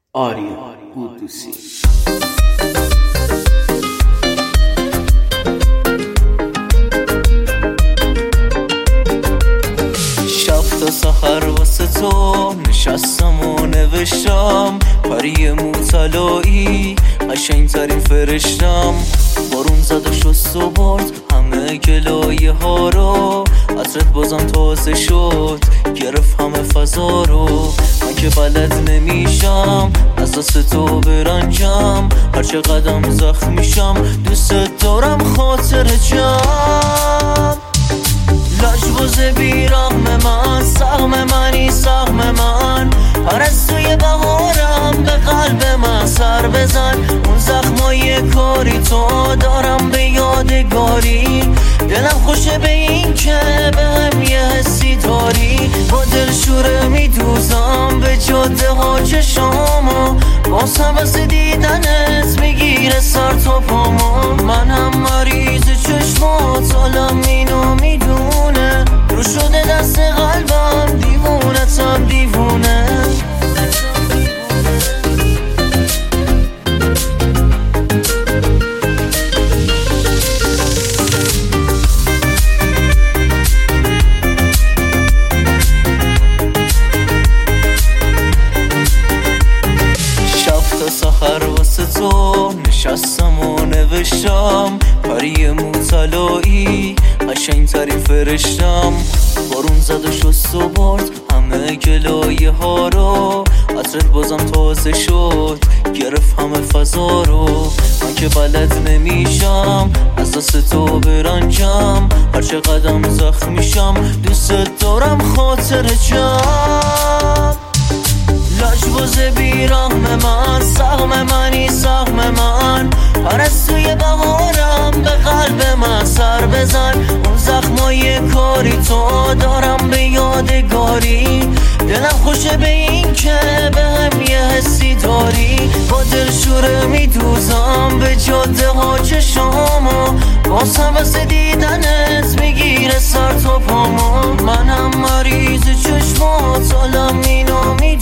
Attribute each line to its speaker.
Speaker 1: آریا قدوسی. شب تا سحر واسه تو نشستم و نوشتم، پری موطلایی قشنگترین فرشتم. بارون زد و شست و برد همه گلایه ها رو، عطرت بازم تازه شد گرفت همه فضا رو. من که بلد نمیشم از دست تو برنجم، هرچه قدم زخم میشم دوست دارم خاطر جم. لجباز بیرغم من، سهم منی سهم من، پرستوی بهارم به قلب من سر بزن. اون زخمای کاری تو دارم به یادگاری، دلم خوشه به این که بهم یه حسی داری. با دلشوره میدوزم به جاده ها چشامو، باز هم واسه دیدنت میگیره سر تا پامو. من هم مریض چشمات حالم اینو میدونه، رو شده دست قلبم دیوونتم دیوونه. سحر واسه تو نشستم و نوشتم، پری موطلایی قشنگترین فرشتم. بارون زد و شست و برد همه گلایه ها رو، عطرت بازم تازه شد گرفت همه فضا رو. من که بلد نمیشم از دست تو برنجم، هرچه قدم زخم میشم دوست دارم خاطر جم. لجباز بیرغم من، سهم منی سهم من، پرستوی بهارم به قلب من سر بزن. اون زخمای کاری تو دارم به یادگاری، دلم خوشه به این که بهم یه حسی داری. با دلشوره میدوزم به جاده ها چشامو، باز هم واسه دیدنت میگیره سر تا پامو. من هم مریض چشمات حالم اینو میدونم،